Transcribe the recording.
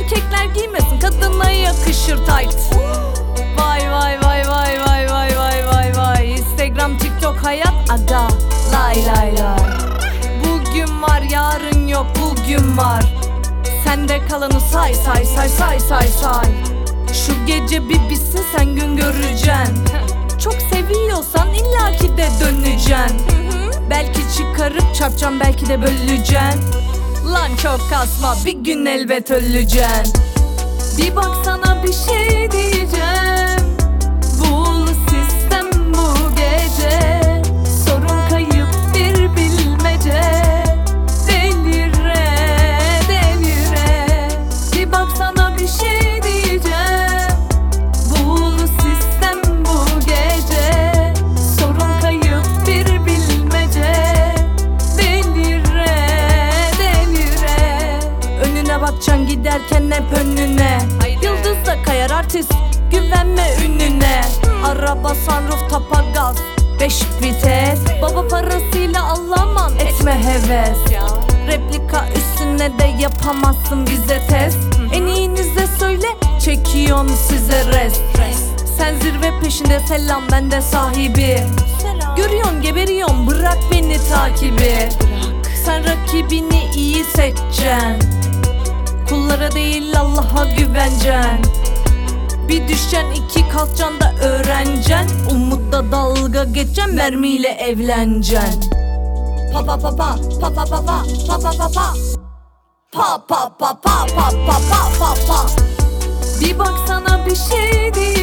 Erkekler giymesin, kadına yakışır tight. Vay vay vay vay vay vay vay vay vay. Instagram, TikTok hayat aga lay lay lay. Bugün var yarın yok, bugün var. Sende kalanı say say say say say say. Şu gece bir bitsin sen gün göreceksin. Çok seviyorsan illaki de döneceksin. Belki çıkarıp çarpacağım, belki de böleceksin. Lan çok kasma, bir gün elbet öleceksin. Bir baksana bir şey diyeceğim. Bul sistem bu gece. Sorun kayıp bir bilmece. Delire delire. Bir baksana bir şey diyeceğim. Bul sistem bu gece. Sorun kayıp bir bilmece. Delire delire. Önüne bakacaksın giderken hep önüne. Yıldız da kayar artist, güvenme ününe. Araba sunroof tapa gaz 5 vites. Baba parasıyla Allah'man etme heves. Replika üstüne de yapamazsın bize test. En iyinize söyle çekiyorum size rest. Sen zirve peşinde, selam ben de sahibi. Görüyorsun geberiyorsun, bırak beni takibi. Sen rakibini iyi seçeceksin. Kullara değil Allah'a güveneceksin. Bir düşeceksin, iki kalkacaksın da öğreneceksin. Umutla dalga geçeceksin, mermiyle evleneceksin. Pa pa pa pa pa pa pa pa pa pa pa pa. Pa pa pa pa pa pa pa pa pa. Bir baksana bir şey değil.